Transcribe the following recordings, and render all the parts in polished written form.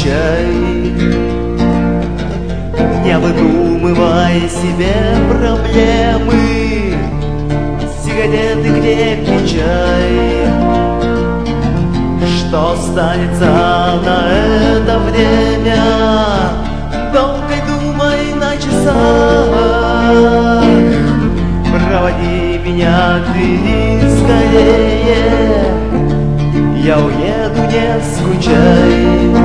скучай. Не выдумывай себе проблемы, сигареты, крепкий чай. Что останется на это время? Долго думай на часах. Проводи меня ты скорее, я уеду, не скучай.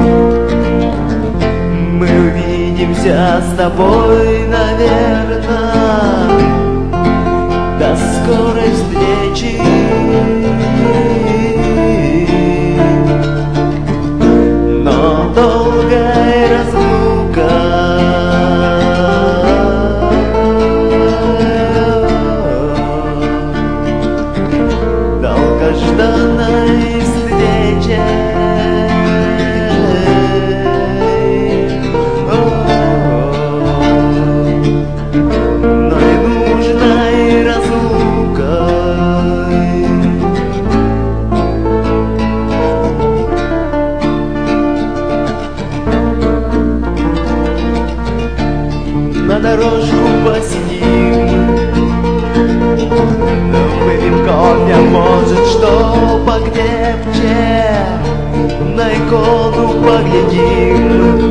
Мы увидимся с тобой, наверное. До скорой встречи. Но долгая разлука долгожданной встрече. Но и нужной разлукой. На дорожку посидим, выпьем кофе, может, что покрепче, на икону поглядим.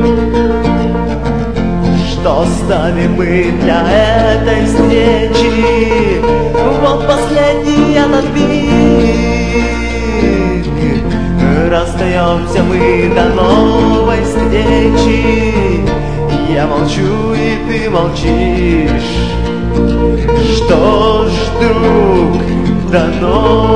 Что стали мы для этой встречи? Вот последний этот миг. Расстаемся мы до новой встречи. Я молчу, и ты молчишь. Что ж, друг, до новой